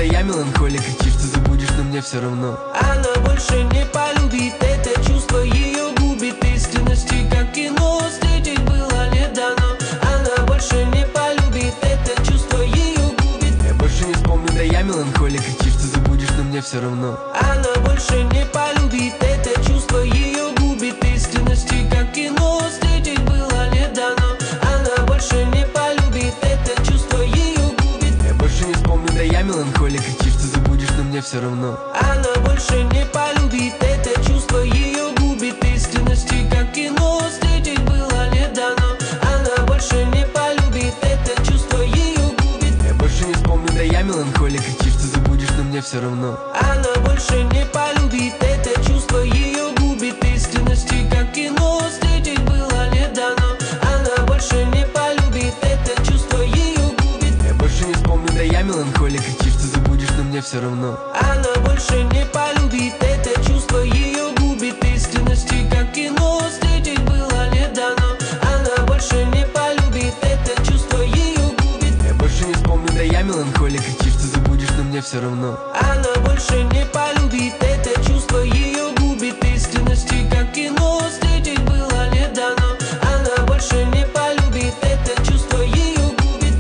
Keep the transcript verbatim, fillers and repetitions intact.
да я меланхолик. Кричишь, ты забудешь, но мне все равно. Она больше не полюбит, это чувство ее губит. Истинности, как кино, встретить было не дано. Она больше не полюбит, это чувство ее губит. Я больше не вспомню, да я меланхолик. Кричишь, ты забудешь, но мне все равно. Она больше не полюбит, это чувство ее губит. Истинности, как кино, встретить было не дано. Она больше не полюбит, это чувство ее губит. Я больше не вспомню, да я меланхолик. Кричишь, ты забудешь, но мне все равно. Она больше не полюбит, это чувство ее губит. Истинности, как кино, встретить было не дано. Она больше не полюбит, это чувство ее губит. Я больше не вспомню, да я меланхолик. Кричишь, ты забудешь, но мне все равно. Она больше не полюбит, это чувство ее губит. Истинности, как кино, встретить было не дано. Она больше не полюбит, это чувство ее губит. Я больше не вспомню, да я меланхолик. Кричишь, ты забудешь, но мне все равно. Она больше не полюбит, это чувство ее губит. Истинности, как кино, встретить было не дано. Она больше не полюбит, это чувство ее губит. Я больше не вспомню, да я меланхолик. Кричишь, ты забудешь, но мне все равно. Она больше не полюбит,